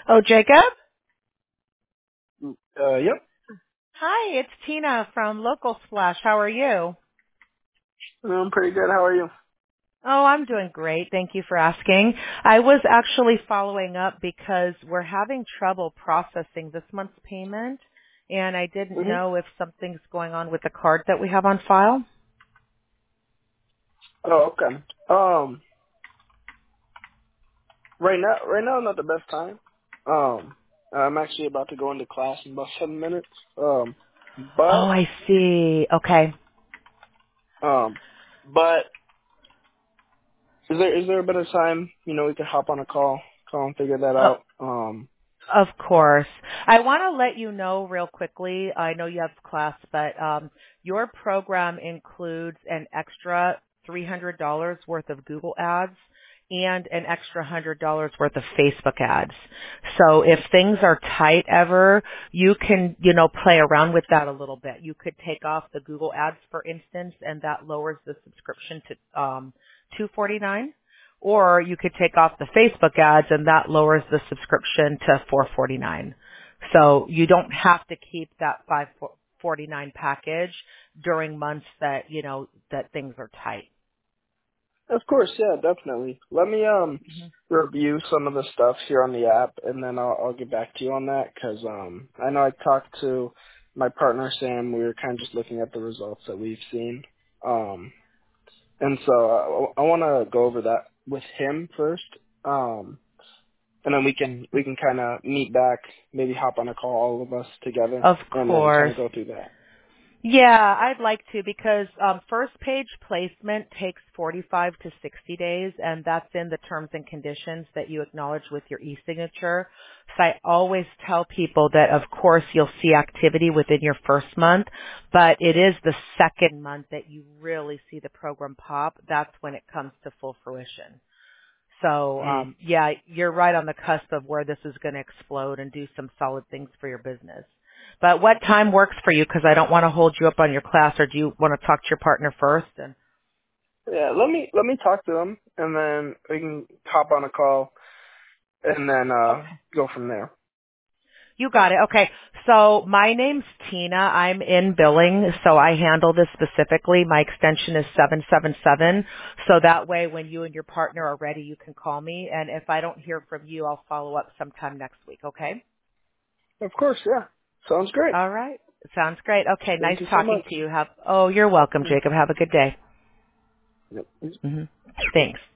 Oh, Jacob? Yep. Hi, it's Tina from Local Splash. How are you? I'm pretty good. How are you? Oh, I'm doing great. Thank you for asking. I was actually following up because we're having trouble processing this month's payment, and I didn't hmm know if something's going on with the card that we have on file. Oh, okay. Right now, not the best time. I'm actually about to go into class in about 7 minutes. Oh, But, I see. Okay. um, but is there a better time? We could hop on a call and figure that Oh, out. of course. I want to let you know real quickly. I know you have class, but your program includes an extra $300 worth of Google ads and an extra $100 worth of Facebook ads. So if things are tight ever, you can, play around with that a little bit. You could take off the Google ads, for instance, and that lowers the subscription to $249. Or you could take off the Facebook ads and that lowers the subscription to $449. So you don't have to keep that $549 package during months that, that things are tight. Of course, yeah, definitely. Let me Mhm. review some of the stuff here on the app, and then I'll get back to you on that because I know I talked to my partner Sam. We were kind of just looking at the results that we've seen, and so I want to go over that with him first, and then we can kind of meet back, maybe hop on a call, all of us together, Of and then kind course. of go through that. Yeah, I'd like to because first page placement takes 45 to 60 days, and that's in the terms and conditions that you acknowledge with your e-signature. So I always tell people that, of course, you'll see activity within your first month, but it is the second month that you really see the program pop. That's when it comes to full fruition. So, Mm. yeah, you're right on the cusp of where this is going to explode and do some solid things for your business. But what time works for you? Because I don't want to hold you up on your class, or do you want to talk to your partner first? And Yeah, let me talk to him, and then we can hop on a call, and then okay, go from there. you got it. Okay, so my name's Tina. I'm in billing, so I handle this specifically. My extension is 777. So that way, when you and your partner are ready, you can call me. And if I don't hear from you, I'll follow up sometime next week. Okay? Of course, yeah. Sounds great. All right. Sounds great. Okay. Nice Thank you so talking much. to you. You're welcome, Jacob. Have a good day. Yep. hmm Thanks.